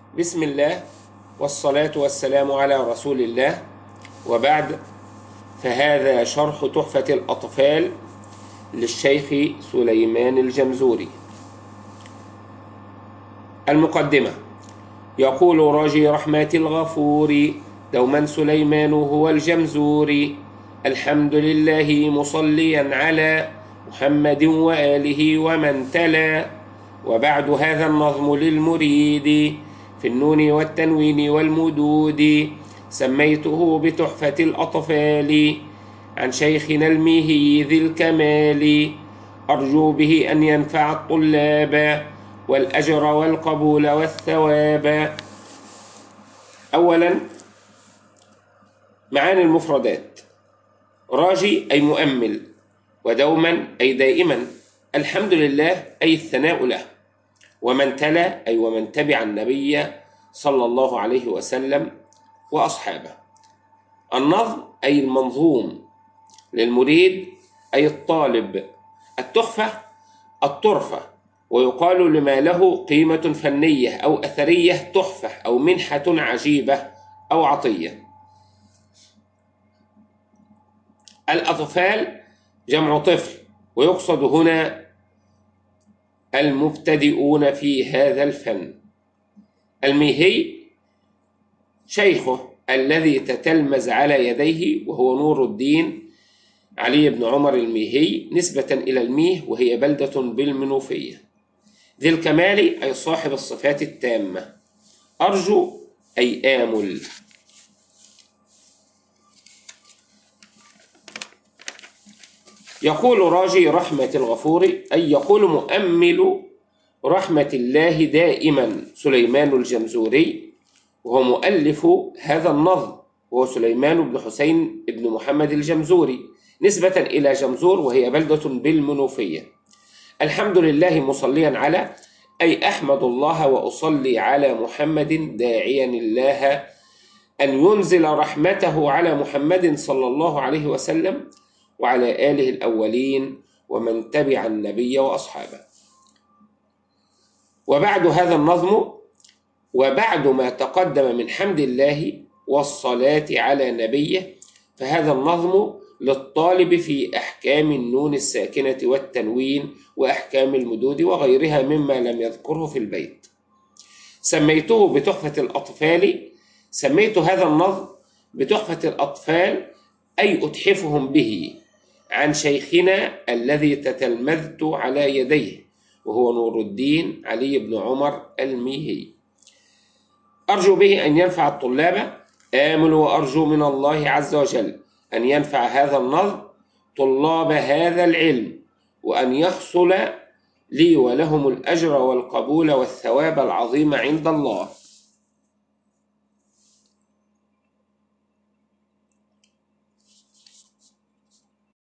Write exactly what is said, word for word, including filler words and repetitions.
بسم الله والصلاة والسلام على رسول الله، وبعد، فهذا شرح تحفة الأطفال للشيخ سليمان الجمزوري. المقدمة: يقول راجي رحمة الغفور دوما سليمان هو الجمزوري، الحمد لله مصليا على محمد وآله ومن تلا. وبعد، هذا النظم للمريد في النون والتنوين والمدود، سميته بتحفة الأطفال عن شيخنا الميهي ذي الكمال، أرجو به أن ينفع الطلاب والأجر والقبول والثواب. أولا، معاني المفردات: راجي أي مؤمل، ودوما أي دائما، الحمد لله أي الثناء له، ومن تلا أي ومن تبع النبي صلى الله عليه وسلم وأصحابه. النظم أي المنظوم، للمريد أي الطالب. التحفة الطرفة، ويقال لما له قيمة فنية أو أثرية تحفة أو منحة عجيبة أو عطية. الأطفال جمع طفل، ويقصد هنا المبتدئون في هذا الفن. الميهي شيخه الذي تتلمذ على يديه، وهو نور الدين علي بن عمر الميهي، نسبة إلى الميه وهي بلدة بالمنوفية. ذي الكمال أي صاحب الصفات التامة. أرجو أي آمل. يقول راجي رحمة الغفور أي يقول مؤمل رحمة الله دائما سليمان الجمزوري، وهو مؤلف هذا النظم، وهو سليمان بن حسين بن محمد الجمزوري، نسبة إلى جمزور وهي بلدة بالمنوفية. الحمد لله مصليا على أي أحمد الله وأصلي على محمد داعيا الله أن ينزل رحمته على محمد صلى الله عليه وسلم وعلى آله الأولين ومن تبع النبي وأصحابه. وبعد، هذا النظم وبعد ما تقدم من حمد الله والصلاة على نبيه، فهذا النظم للطالب في أحكام النون الساكنة والتنوين وأحكام المدود وغيرها مما لم يذكره في البيت. سميته بتحفة الأطفال، سميت هذا النظم بتحفة الأطفال أي أتحفهم به عن شيخنا الذي تتلمذت على يديه، وهو نور الدين علي بن عمر الميهي. أرجو به أن ينفع الطلاب. آمل وأرجو من الله عز وجل أن ينفع هذا النظم طلاب هذا العلم، وأن يحصل لي ولهم الأجر والقبول والثواب العظيم عند الله.